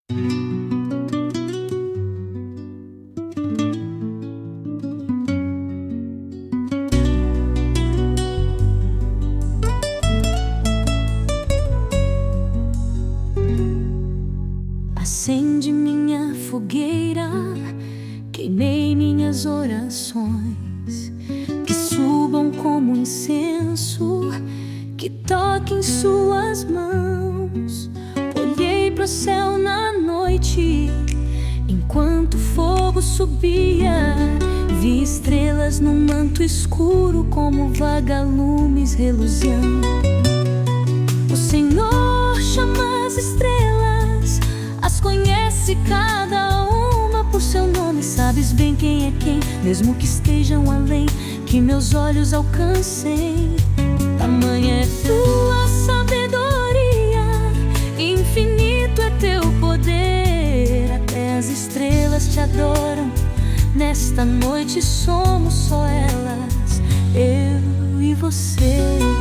Acende minha fogueira, queimei minhas orações, que subam como incenso, que toquem suas mãos. Olhei pro céu na noite, enquanto o fogo subia, vi estrelas num manto escuro, como vagalumes reluzendo. O Senhor chama as estrelas, as conhece cada uma por seu nome. Sabes bem quem é quem, mesmo que estejam além, que meus olhos alcancem. Tamanha é tua sabedoria, infinito é teu poder. Até as estrelas te adoram, nesta noite somos só elas, eu e você.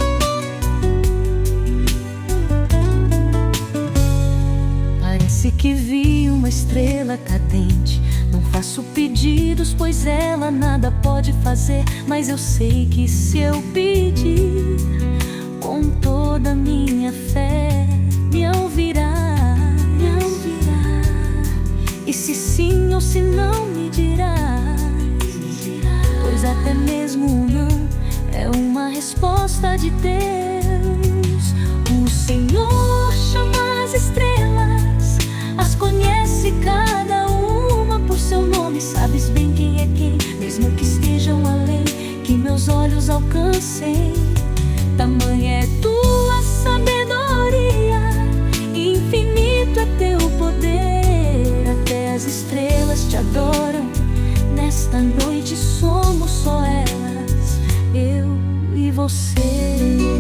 Parece que vi uma estrela cadente. Não faço pedidos, pois ela nada pode fazer, mas eu sei que se eu pedir com toda a minha fé, me ouvirá, me ouvirá. E se sim ou se não me dirás, pois até mesmo o não é uma resposta de Deus. O Senhor chama as estrelas, as conhece cada uma por seu nome. Sabes bem quem é quem, mesmo que estejam além, que meus olhos alcancem. Tamanha é tua sabedoria, infinito é teu poder. Até as estrelas te adoram, nesta noite somos só elas, eu e você.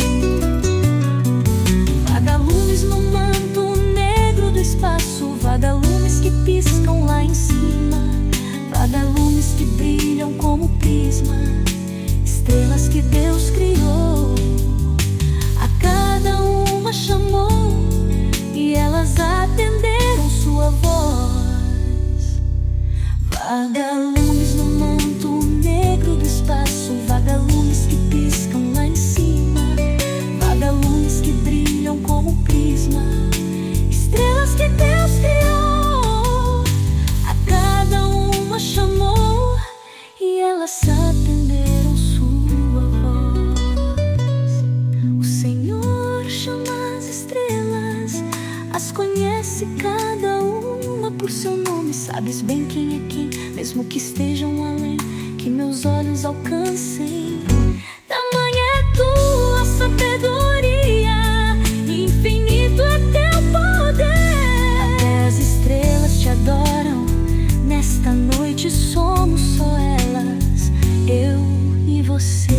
Vagalumes no manto negro do espaço, vagalumes que piscam lá em cima, vagalumes que brilham como prisma, estrelas que Deus criou. A cada uma chamou e elas atenderam sua voz. Vagalumes no manto negro do espaço, vagalumes que piscam lá em cima, vagalumes que brilham como prisma, estrelas que Deus criou. A cada uma chamou e elas atenderam sua voz. O Senhor chama as estrelas, as conhece cada uma por seu nome. Sabes bem quem é quem, mesmo que estejam além, que meus olhos alcancem. Tamanha é tua sabedoria, infinito é teu poder. Até as estrelas te adoram, nesta noite somos só elas, eu e você.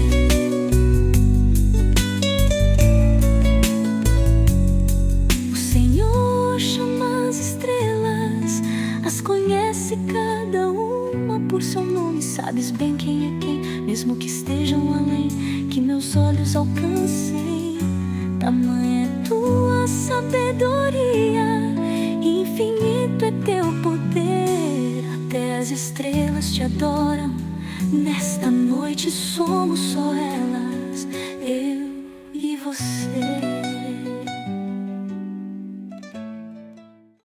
O Senhor chama as estrelas, as conhece cada uma por seu nome. Sabes bem quem é quem, mesmo que estejam além, que meus olhos alcancem. Tamanha é tua sabedoria, infinito é teu poder. Até as estrelas te adoram, nesta noite somos só elas, eu e você.